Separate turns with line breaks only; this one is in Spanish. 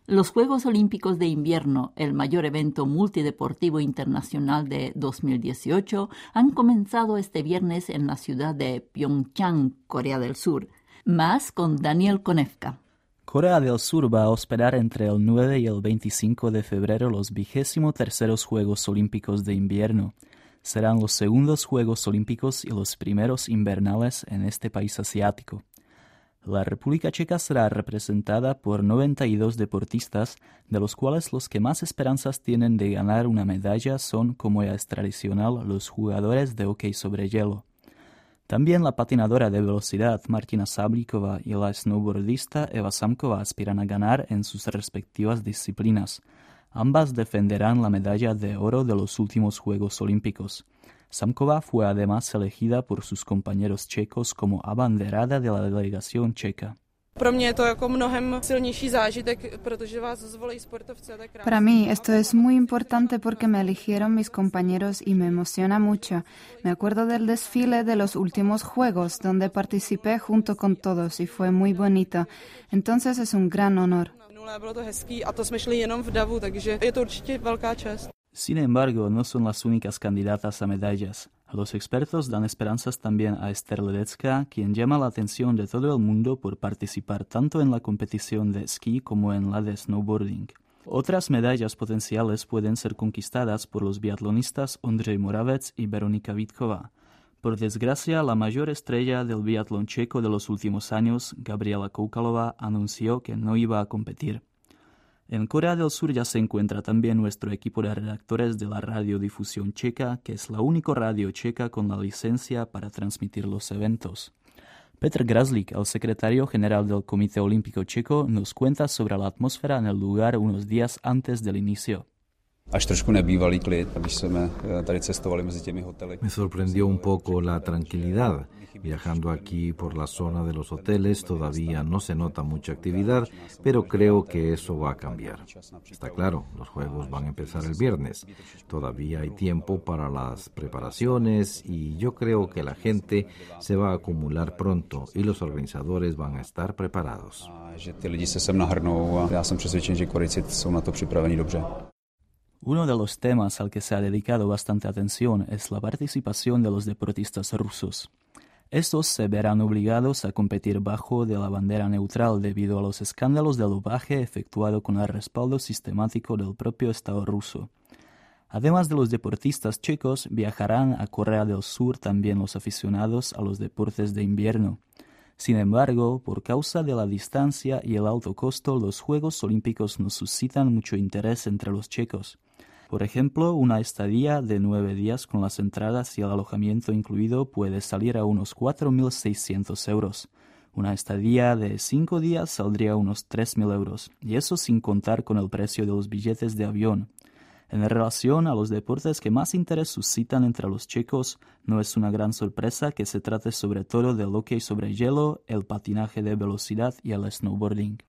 Los Juegos Olímpicos de Invierno, el mayor evento multideportivo internacional de 2018, han comenzado este viernes en la ciudad de Pyeongchang, Corea del Sur. Más con Daniel Konevka.
Corea del Sur va a hospedar entre el 9 y el 25 de febrero los 23 Juegos Olímpicos de Invierno. Serán los segundos Juegos Olímpicos y los primeros invernales en este país asiático. La República Checa será representada por 92 deportistas, de los cuales los que más esperanzas tienen de ganar una medalla son, como ya es tradicional, los jugadores de hockey sobre hielo. También la patinadora de velocidad Martina Sablikova y la snowboardista Eva Samkova aspiran a ganar en sus respectivas disciplinas. Ambas defenderán la medalla de oro de los últimos Juegos Olímpicos. Samkova fue además elegida por sus compañeros checos como abanderada de la delegación checa.
Para mí esto es muy importante porque me eligieron mis compañeros y me emociona mucho. Me acuerdo del desfile de los últimos Juegos donde participé junto con todos y fue muy bonito. Entonces es un gran honor.
Sin embargo, no son las únicas candidatas a medallas. Los expertos dan esperanzas también a Esther Ledecká, quien llama la atención de todo el mundo por participar tanto en la competición de esquí como en la de snowboarding. Otras medallas potenciales pueden ser conquistadas por los biatlonistas Ondřej Moravec y Veronika Vítková. Por desgracia, la mayor estrella del biatlón checo de los últimos años, Gabriela Koukalová, anunció que no iba a competir. En Corea del Sur ya se encuentra también nuestro equipo de redactores de la radiodifusión checa, que es la única radio checa con la licencia para transmitir los eventos. Petr Grazlík, el secretario general del Comité Olímpico Checo, nos cuenta sobre la atmósfera en el lugar unos días antes del inicio.
Me sorprendió un poco la tranquilidad. Viajando aquí por la zona de los hoteles todavía no se nota mucha actividad, pero creo que eso va a cambiar. Está claro, los Juegos van a empezar el viernes. Todavía hay tiempo para las preparaciones y yo creo que la gente se va a acumular pronto y los organizadores van a estar preparados.
Uno de los temas al que se ha dedicado bastante atención es la participación de los deportistas rusos. Estos se verán obligados a competir bajo de la bandera neutral debido a los escándalos de dopaje efectuado con el respaldo sistemático del propio Estado ruso. Además de los deportistas checos, viajarán a Corea del Sur también los aficionados a los deportes de invierno. Sin embargo, por causa de la distancia y el alto costo, los Juegos Olímpicos no suscitan mucho interés entre los checos. Por ejemplo, una estadía de 9 días con las entradas y el alojamiento incluido puede salir a unos 4.600 euros. Una estadía de 5 días saldría a unos 3.000 euros, y eso sin contar con el precio de los billetes de avión. En relación a los deportes que más interés suscitan entre los checos, no es una gran sorpresa que se trate sobre todo del hockey sobre hielo, el patinaje de velocidad y el snowboarding.